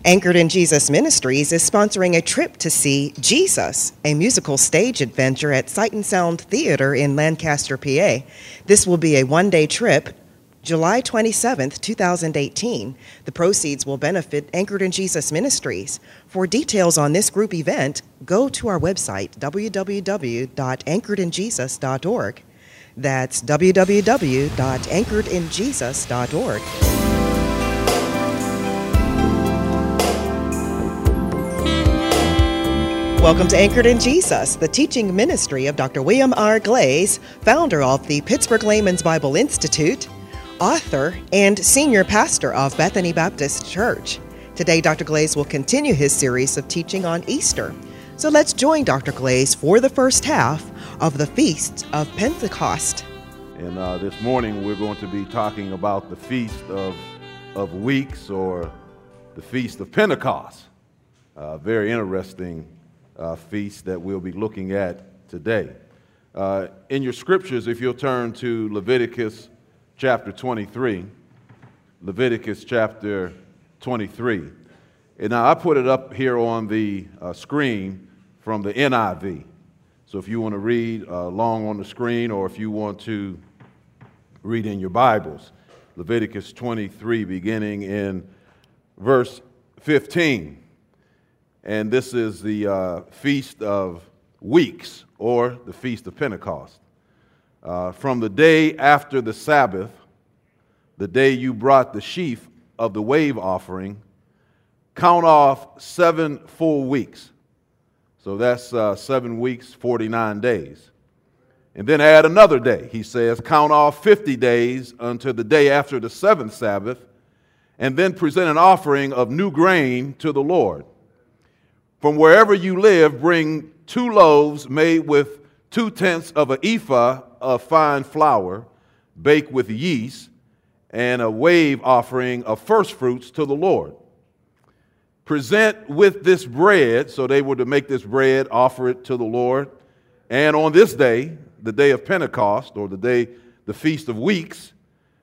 Anchored in Jesus Ministries is sponsoring a trip to see Jesus, a musical stage adventure at Sight and Sound Theater in Lancaster, PA. This will be a one-day trip, July 27th, 2018. The proceeds will benefit Anchored in Jesus Ministries. For details on this group event, go to our website, www.anchoredinjesus.org. That's www.anchoredinjesus.org. Welcome to Anchored in Jesus, the teaching ministry of Dr. William R. Glaze, founder of the Pittsburgh Layman's Bible Institute, author, and senior pastor of Bethany Baptist Church. Today, Dr. Glaze will continue his series of teaching on Easter. So let's join Dr. Glaze for the first half of the Feast of Pentecost. And this morning, we're going to be talking about the Feast of Weeks, or the Feast of Pentecost. Very interesting feast that we'll be looking at today. In your scriptures, if you'll turn to Leviticus chapter 23, Leviticus chapter 23. And now I put it up here on the screen from the NIV. So if you want to read along on the screen, or if you want to read in your Bibles, Leviticus 23, beginning in verse 15. And this is the Feast of Weeks, or the Feast of Pentecost. From the day after the Sabbath, the day you brought the sheaf of the wave offering, count off 7 full weeks. So that's 7 weeks, 49 days. And then add another day. He says, count off 50 days until the day after the 7th Sabbath, and then present an offering of new grain to the Lord. From wherever you live, bring 2 loaves made with 2/10 of an ephah of fine flour, baked with yeast, and a wave offering of first fruits to the Lord. Present with this bread, so they were to make this bread, offer it to the Lord. And on this day, the day of Pentecost, or the Feast of Weeks,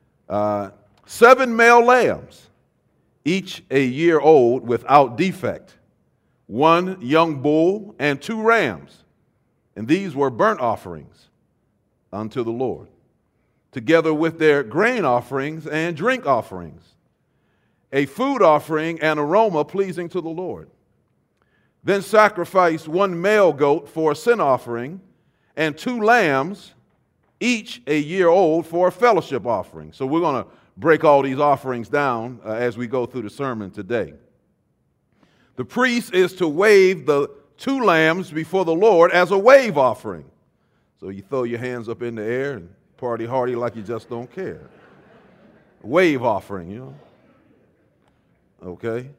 7 male lambs, each a year old without defect, 1 young bull, and 2 rams. And these were burnt offerings unto the Lord, together with their grain offerings and drink offerings, a food offering and aroma pleasing to the Lord. Then sacrifice 1 male goat for a sin offering, and 2 lambs, each a year old, for a fellowship offering. So we're going to break all these offerings down as we go through the sermon today. The priest is to wave the 2 lambs before the Lord as a wave offering. So you throw your hands up in the air and party hardy like you just don't care. Wave offering, you know. Okay.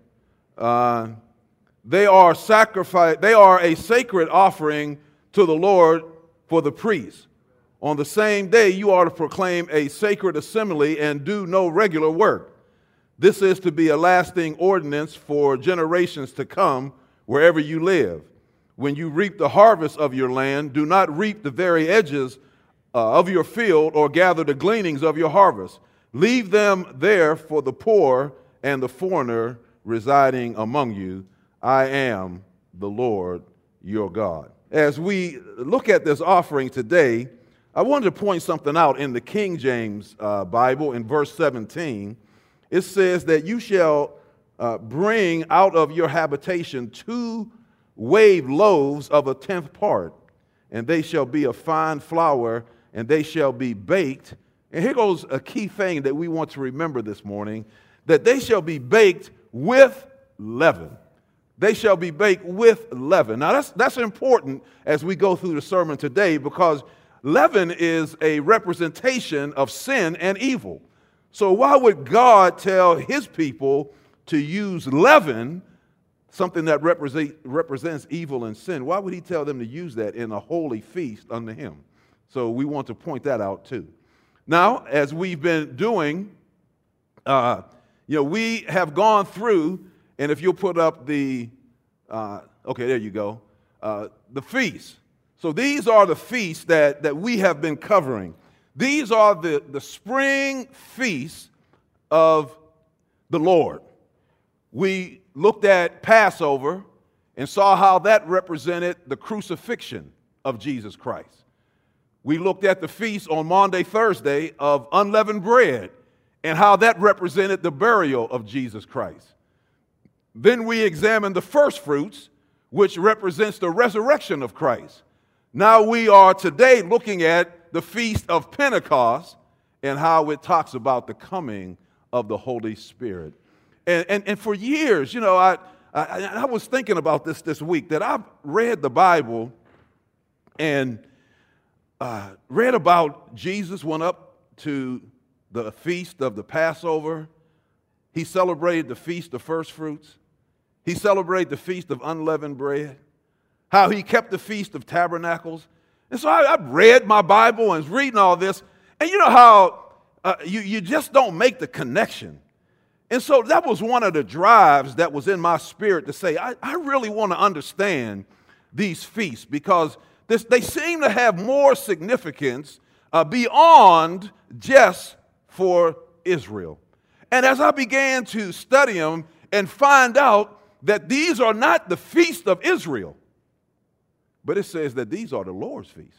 They are a sacred offering to the Lord for the priest. On the same day, you are to proclaim a sacred assembly and do no regular work. This is to be a lasting ordinance for generations to come wherever you live. When you reap the harvest of your land, do not reap the very edges of your field or gather the gleanings of your harvest. Leave them there for the poor and the foreigner residing among you. I am the Lord your God. As we look at this offering today, I wanted to point something out in the King James Bible in verse 17. It says that you shall bring out of your habitation 2 wave loaves of a 10th part, and they shall be of fine flour, and they shall be baked. And here goes a key thing that we want to remember this morning, that they shall be baked with leaven. They shall be baked with leaven. Now that's important as we go through the sermon today, because leaven is a representation of sin and evil. So why would God tell his people to use leaven, something that represents evil and sin? Why would he tell them to use that in a holy feast unto him? So we want to point that out too. Now, as we've been doing, we have gone through, and if you'll put up the, okay, there you go, the feast. So these are the feasts that we have been covering. These are the spring feasts of the Lord. We looked at Passover and saw how that represented the crucifixion of Jesus Christ. We looked at the feast on Maundy Thursday of unleavened bread and how that represented the burial of Jesus Christ. Then we examined the first fruits, which represents the resurrection of Christ. Now we are today looking at the Feast of Pentecost and how it talks about the coming of the Holy Spirit. And for years, I was thinking about this week, that I've read the Bible and read about Jesus went up to the feast of the Passover. He celebrated the Feast of First Fruits. He celebrated the Feast of Unleavened Bread. How he kept the Feast of Tabernacles. And so I read my Bible and was reading all this. And you know how you just don't make the connection. And so that was one of the drives that was in my spirit to say, I really want to understand these feasts, because they seem to have more significance beyond just for Israel. And as I began to study them and find out that these are not the feast of Israel, but it says that these are the Lord's feasts.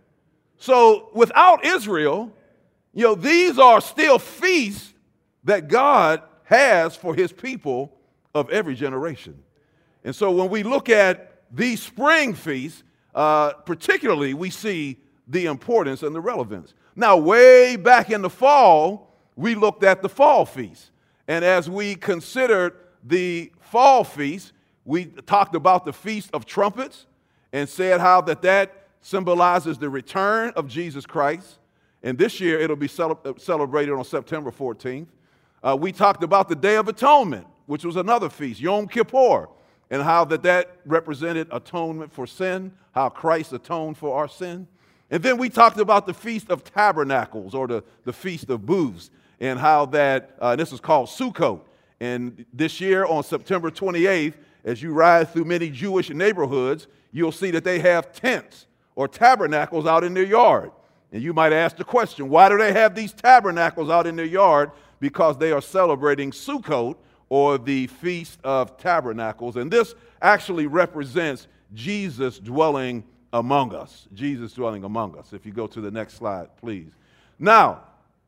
So without Israel, these are still feasts that God has for his people of every generation. And so when we look at these spring feasts, particularly, we see the importance and the relevance. Now, way back in the fall, we looked at the fall feast. And as we considered the fall feast, we talked about the Feast of Trumpets and said how that symbolizes the return of Jesus Christ. And this year, it'll be celebrated on September 14th. We talked about the Day of Atonement, which was another feast, Yom Kippur, and how that represented atonement for sin, how Christ atoned for our sin. And then we talked about the Feast of Tabernacles, or the Feast of Booths, and how this is called Sukkot. And this year on September 28th, as you ride through many Jewish neighborhoods, you'll see that they have tents or tabernacles out in their yard. And you might ask the question, why do they have these tabernacles out in their yard? Because they are celebrating Sukkot, or the Feast of Tabernacles. And this actually represents Jesus dwelling among us. Jesus dwelling among us. If you go to the next slide, please. Now,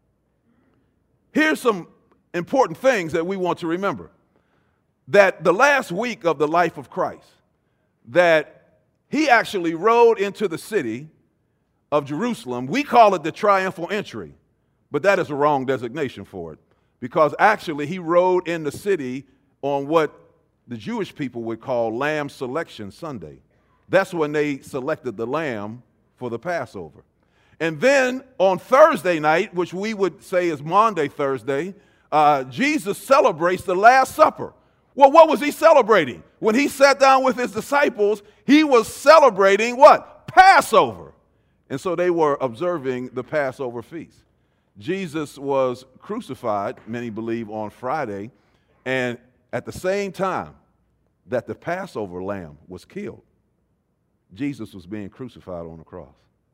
here's some important things that we want to remember. That the last week of the life of Christ, that he actually rode into the city of Jerusalem. We call it the triumphal entry, but that is a wrong designation for it, because actually he rode in the city on what the Jewish people would call Lamb Selection Sunday. That's when they selected the lamb for the Passover. And then on Thursday night, which we would say is Maundy Thursday, Jesus celebrates the Last Supper. Well, what was he celebrating? When he sat down with his disciples, he was celebrating what? Passover. And so they were observing the Passover feast. Jesus was crucified, many believe, on Friday, and at the same time that the Passover lamb was killed, Jesus was being crucified on the cross.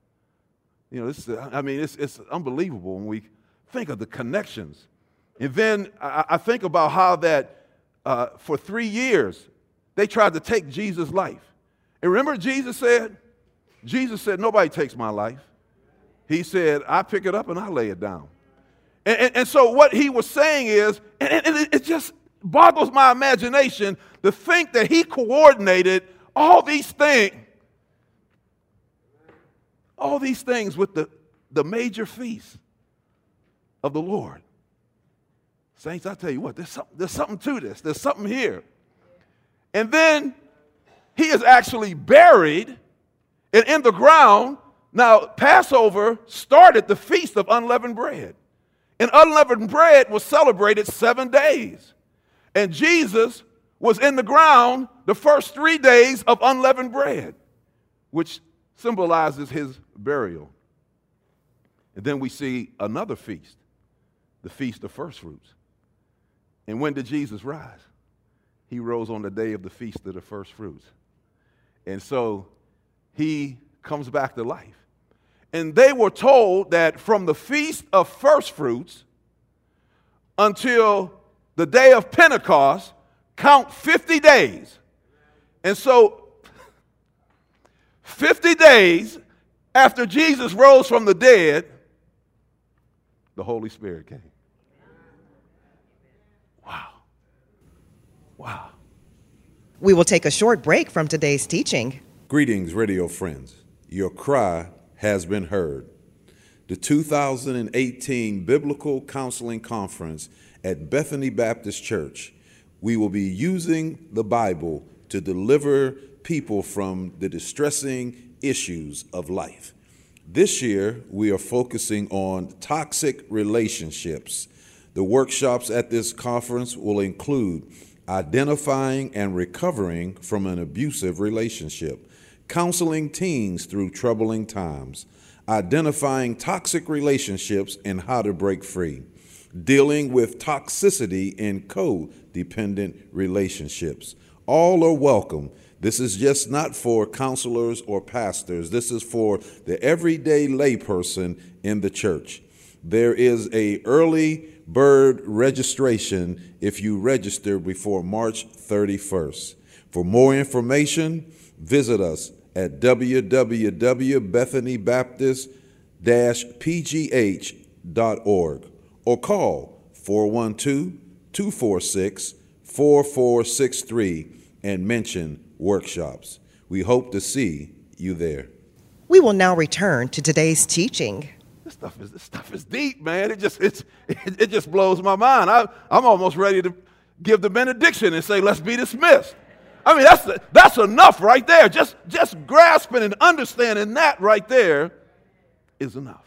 It's unbelievable when we think of the connections. And then I think about how that for 3 years they tried to take Jesus' life. And remember Jesus said, nobody takes my life. He said, I pick it up and I lay it down. And so what he was saying is, and it just boggles my imagination to think that he coordinated all these things with the major feast of the Lord. Saints, I tell you what, there's something to this. There's something here. And then he is actually buried and in the ground. Now, Passover started the Feast of Unleavened Bread. And unleavened bread was celebrated 7 days. And Jesus was in the ground the first 3 days of unleavened bread, which symbolizes his burial. And then we see another feast, the Feast of First Fruits. And when did Jesus rise? He rose on the day of the Feast of the First Fruits. And so he comes back to life. And they were told that from the Feast of First Fruits until the day of Pentecost, count 50 days. And so 50 days after Jesus rose from the dead, the Holy Spirit came. Wow. Wow. We will take a short break from today's teaching. Greetings, radio friends. Your cry has been heard. The 2018 Biblical Counseling Conference at Bethany Baptist Church. We will be using the Bible to deliver people from the distressing issues of life. This year, we are focusing on toxic relationships. The workshops at this conference will include identifying and recovering from an abusive relationship, counseling teens through troubling times, identifying toxic relationships and how to break free, dealing with toxicity in codependent relationships. All are welcome. This is just not for counselors or pastors. This is for the everyday layperson in the church. There is an early bird registration if you register before March 31st. For more information, visit us at www.bethanybaptist-pgh.org or call 412-246-4463 and mention workshops. We hope to see you there. We will now return to today's teaching. This stuff is deep, man. It just blows my mind. I'm almost ready to give the benediction and say, let's be dismissed. I mean, that's enough right there. Just grasping and understanding that right there is enough.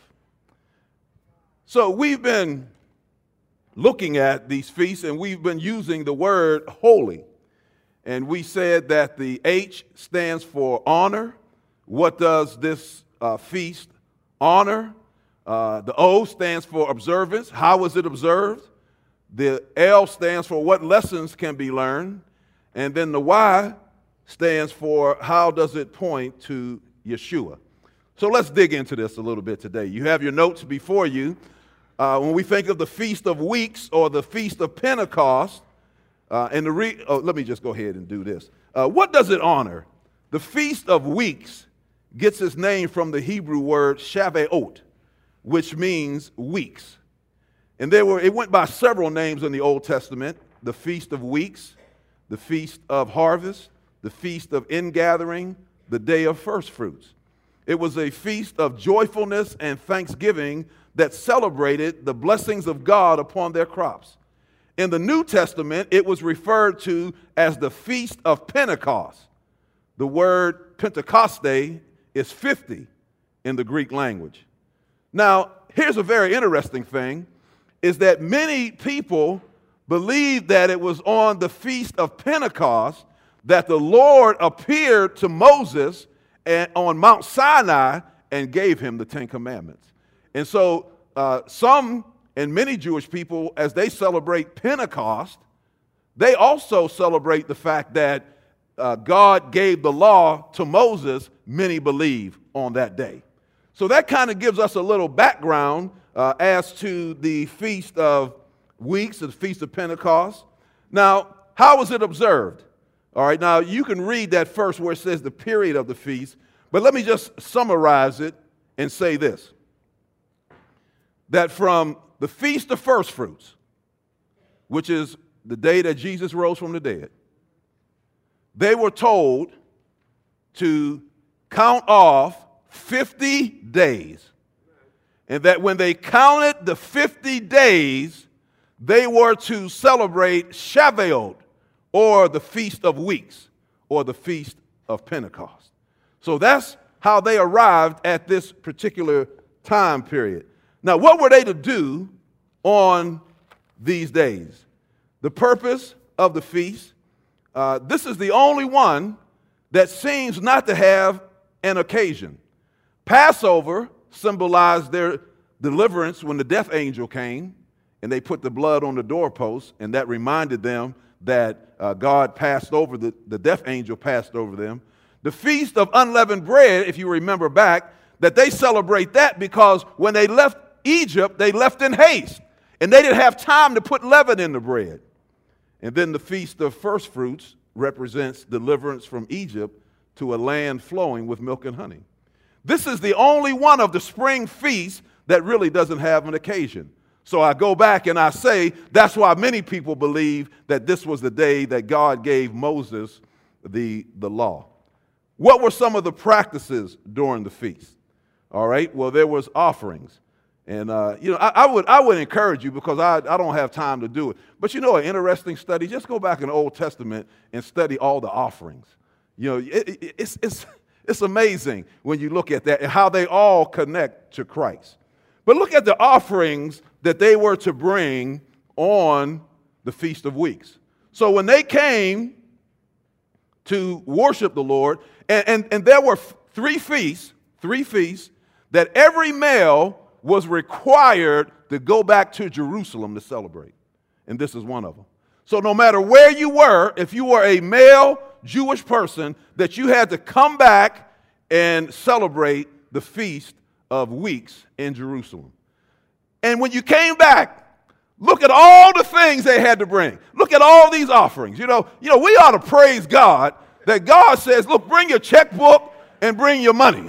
So we've been looking at these feasts, and we've been using the word holy. And we said that the H stands for honor. What does this feast honor? The O stands for observance. How is it observed? The L stands for what lessons can be learned. And then the Y stands for how does it point to Yeshua. So let's dig into this a little bit today. You have your notes before you. When we think of the Feast of Weeks or the Feast of Pentecost, let me just go ahead and do this. What does it honor? The Feast of Weeks gets its name from the Hebrew word Shavuot, which means weeks. And it went by several names in the Old Testament: the Feast of Weeks, the Feast of Harvest, the Feast of Ingathering, the Day of First Fruits. It was a feast of joyfulness and thanksgiving that celebrated the blessings of God upon their crops. In the New Testament, it was referred to as the Feast of Pentecost. The word Pentecoste is 50 in the Greek language. Now, here's a very interesting thing, is that many people believe that it was on the Feast of Pentecost that the Lord appeared to Moses on Mount Sinai and gave him the Ten Commandments. And so some and many Jewish people, as they celebrate Pentecost, they also celebrate the fact that God gave the law to Moses, many believe, on that day. So that kind of gives us a little background as to the Feast of Weeks, the Feast of Pentecost. Now, how was it observed? All right, now you can read that first where it says the period of the feast, but let me just summarize it and say this: that from the Feast of First Fruits, which is the day that Jesus rose from the dead, they were told to count off 50 days. And that when they counted the 50 days, they were to celebrate Shavuot, or the Feast of Weeks, or the Feast of Pentecost. So that's how they arrived at this particular time period. Now, what were they to do on these days? The purpose of the feast, this is the only one that seems not to have an occasion. Passover symbolized their deliverance when the death angel came and they put the blood on the doorpost, and that reminded them that God passed over, the death angel passed over them. The Feast of Unleavened Bread, if you remember back, that they celebrate that because when they left Egypt, they left in haste, and they didn't have time to put leaven in the bread. And then the Feast of First Fruits represents deliverance from Egypt to a land flowing with milk and honey. This is the only one of the spring feasts that really doesn't have an occasion. So I go back and I say that's why many people believe that this was the day that God gave Moses the law. What were some of the practices during the feast? All right, well, there was offerings. And, I would encourage you, because I don't have time to do it. But an interesting study, just go back in the Old Testament and study all the offerings. It's amazing when you look at that and how they all connect to Christ. But look at the offerings that they were to bring on the Feast of Weeks. So when they came to worship the Lord, and there were three feasts that every male was required to go back to Jerusalem to celebrate. And this is one of them. So no matter where you were, if you were a male Jewish person, that you had to come back and celebrate the Feast of Weeks in Jerusalem. And when you came back, look at all the things they had to bring. Look at all these offerings. We ought to praise God that God says, look, bring your checkbook and bring your money.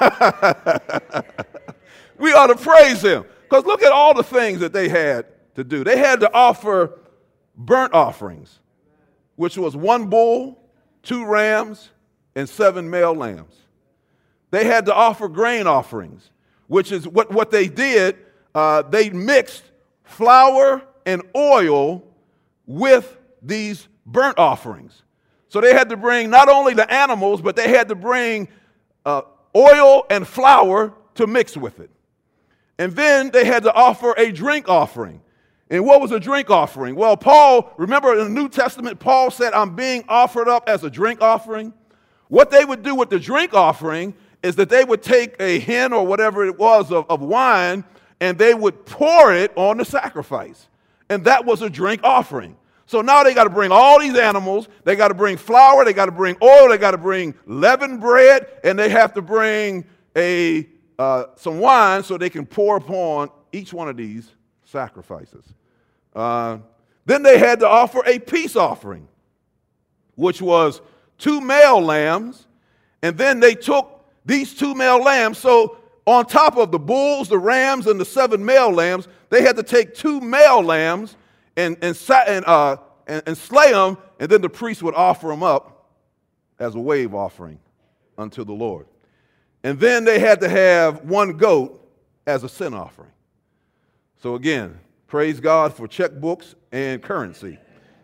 We ought to praise him, because look at all the things that they had to do. They had to offer burnt offerings, which was 1 bull, 2 rams, and 7 male lambs. They had to offer grain offerings, which is what they did. They mixed flour and oil with these burnt offerings. So they had to bring not only the animals, but they had to bring oil and flour to mix with it. And then they had to offer a drink offering. And what was a drink offering? Well, Paul, remember in the New Testament, Paul said, I'm being offered up as a drink offering. What they would do with the drink offering is that they would take a hin or whatever it was of wine, and they would pour it on the sacrifice. And that was a drink offering. So now they got to bring all these animals. They got to bring flour. They got to bring oil. They got to bring leavened bread. And they have to bring some wine so they can pour upon each one of these sacrifices. Then they had to offer a peace offering, which was 2 male lambs. And then they took these 2 male lambs. So on top of the bulls, the rams, and the 7 male lambs, they had to take 2 male lambs and slay them, and then the priest would offer them up as a wave offering unto the Lord. And then they had to have 1 goat as a sin offering. So again, praise God for checkbooks and currency.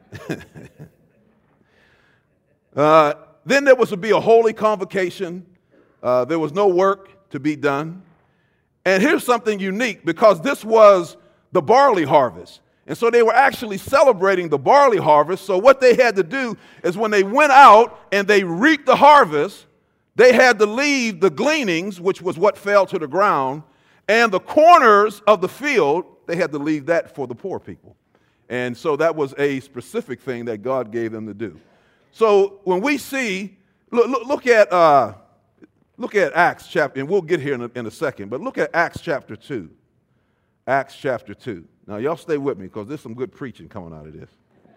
Then there was to be a holy convocation. There was no work to be done. And here's something unique, because this was the barley harvest. And so they were actually celebrating the barley harvest. So what they had to do is when they went out and they reaped the harvest, they had to leave the gleanings, which was what fell to the ground, and the corners of the field, they had to leave that for the poor people. And so that was a specific thing that God gave them to do. So when we see, look at Acts chapter, and we'll get here in a second, but look at Acts chapter 2. Acts chapter 2. Now, y'all stay with me, because there's some good preaching coming out of this.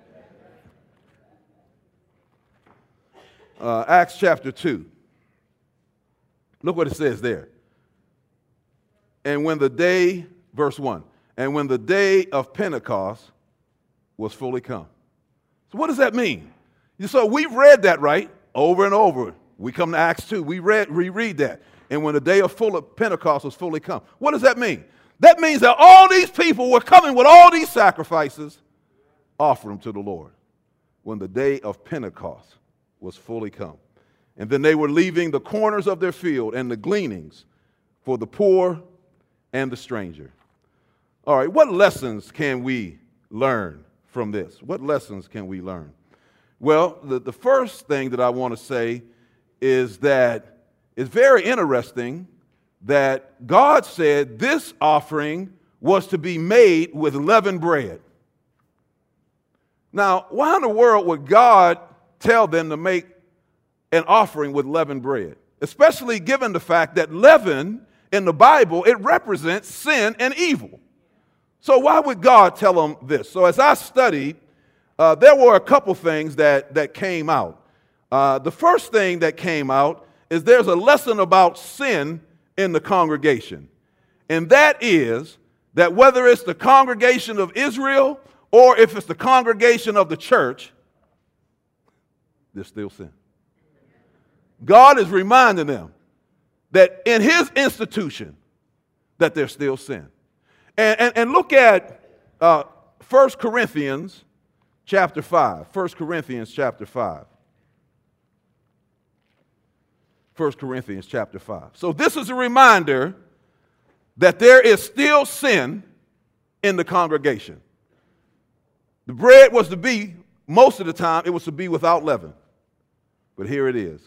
Acts chapter 2. Look what it says there. And when the day, verse 1, and when the day of Pentecost was fully come. So what does that mean? So we've read that, right? Over and over. We come to Acts 2. We reread that. And when the day of Pentecost was fully come. What does that mean? That means that all these people were coming with all these sacrifices, offer them to the Lord when the day of Pentecost was fully come. And then they were leaving the corners of their field and the gleanings for the poor and the stranger. All right, what lessons can we learn from this? What lessons can we learn? Well, the first thing that I want to say is that it's very interesting that God said this offering was to be made with leavened bread. Now, why in the world would God tell them to make an offering with leavened bread? Especially given the fact that leaven in the Bible, it represents sin and evil. So why would God tell them this? So as I studied there were a couple things that came out. The first thing that came out is there's a lesson about sin in the congregation. And that is that whether it's the congregation of Israel or if it's the congregation of the church, there's still sin. God is reminding them that in his institution that there's still sin. And look at 1 Corinthians chapter 5. 1 Corinthians chapter 5. 1 Corinthians chapter 5. So this is a reminder that there is still sin in the congregation. The bread was to be, most of the time, it was to be without leaven. But here it is.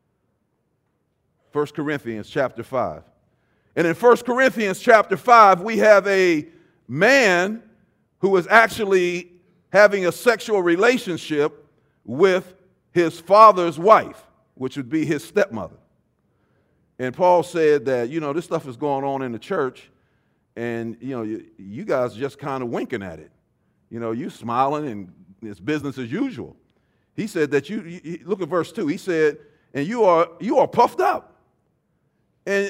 1 Corinthians chapter 5. And in 1 Corinthians chapter 5, we have a man who is actually having a sexual relationship with his father's wife, which would be his stepmother. And Paul said that, this stuff is going on in the church, and, you guys are just kind of winking at it. You smiling, and it's business as usual. He said that you look at verse 2. He said, and you are puffed up, and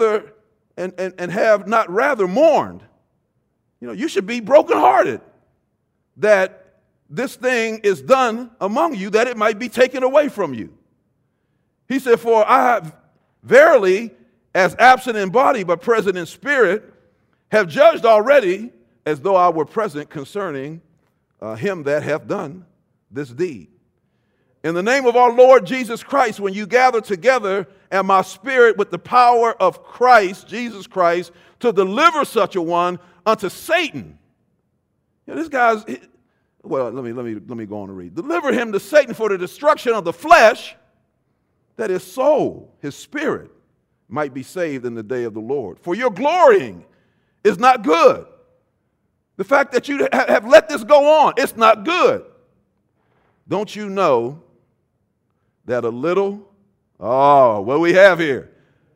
have not rather mourned. You should be brokenhearted that this thing is done among you, that it might be taken away from you. He said, for I have verily, as absent in body but present in spirit, have judged already as though I were present concerning him that hath done this deed. In the name of our Lord Jesus Christ, when you gather together, and my spirit with the power of Christ, Jesus Christ, to deliver such a one unto Satan. This guy's, let me go on and read. Deliver him to Satan for the destruction of the flesh, that his soul, his spirit, might be saved in the day of the Lord. For your glorying is not good. The fact that you have let this go on, it's not good. Don't you know that a little, what we have here,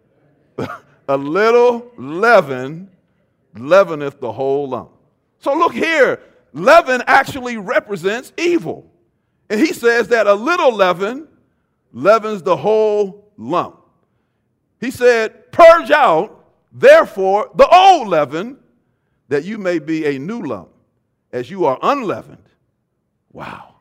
a little leaven leaveneth the whole lump. So look here, leaven actually represents evil. And he says that a little leaven leavens the whole lump. He said, purge out, therefore, the old leaven, that you may be a new lump, as you are unleavened. Wow.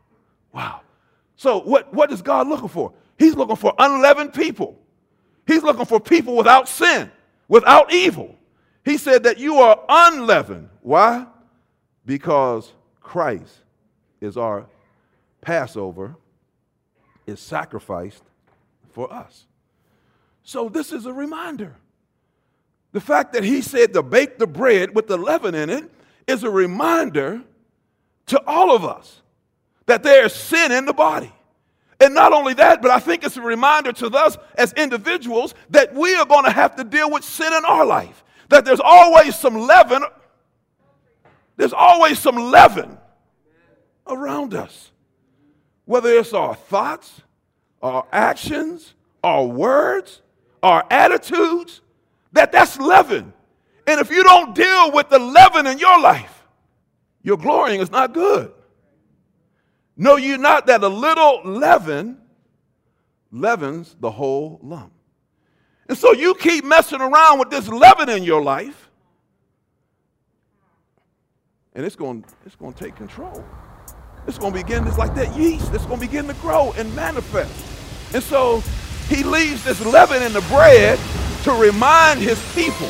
So what is God looking for? He's looking for unleavened people. He's looking for people without sin, without evil. He said that you are unleavened. Why? Because Christ is our Passover, is sacrificed for us. So this is a reminder. The fact that he said to bake the bread with the leaven in it is a reminder to all of us that there is sin in the body. And not only that, but I think it's a reminder to us as individuals that we are going to have to deal with sin in our life. That there's always some leaven. There's always some leaven around us. Whether it's our thoughts, our actions, our words, our attitudes, that's leaven. And if you don't deal with the leaven in your life, your glorying is not good. Know you not that a little leaven leavens the whole lump. And so you keep messing around with this leaven in your life, and it's going to take control. It's going to begin, it's like that yeast. It's going to begin to grow and manifest. And so he leaves this leaven in the bread to remind his people.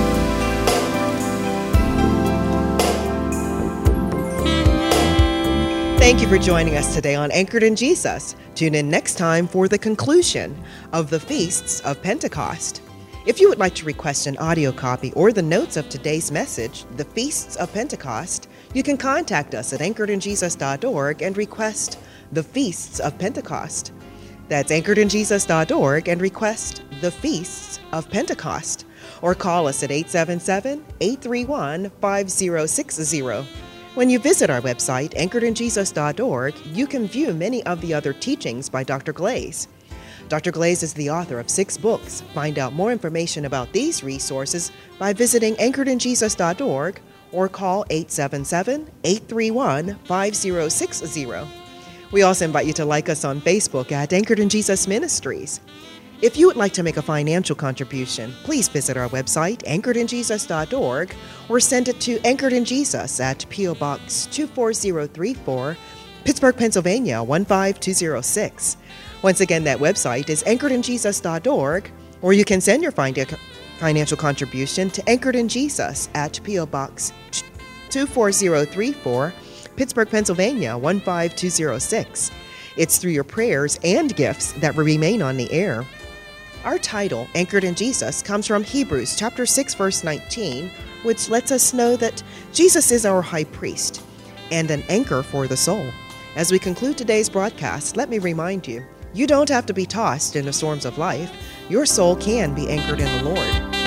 Thank you for joining us today on Anchored in Jesus. Tune in next time for the conclusion of the Feasts of Pentecost. If you would like to request an audio copy or the notes of today's message, The Feasts of Pentecost, you can contact us at anchoredinjesus.org and request The Feasts of Pentecost. That's anchoredinjesus.org and request The Feasts of Pentecost. Or call us at 877-831-5060. When you visit our website, anchoredinjesus.org, you can view many of the other teachings by Dr. Glaze. Dr. Glaze is the author of 6 books. Find out more information about these resources by visiting anchoredinjesus.org or call 877-831-5060. We also invite you to like us on Facebook at Anchored in Jesus Ministries. If you would like to make a financial contribution, please visit our website, anchoredinjesus.org, or send it to Anchored in Jesus at P.O. Box 24034, Pittsburgh, Pennsylvania 15206. Once again, that website is anchoredinjesus.org, or you can send your financial contribution to Anchored in Jesus at P.O. Box 24034, Pittsburgh, Pennsylvania 15206. It's through your prayers and gifts that we remain on the air. Our title, Anchored in Jesus, comes from Hebrews chapter 6, verse 19, which lets us know that Jesus is our high priest and an anchor for the soul. As we conclude today's broadcast, let me remind you, you don't have to be tossed in the storms of life. Your soul can be anchored in the Lord.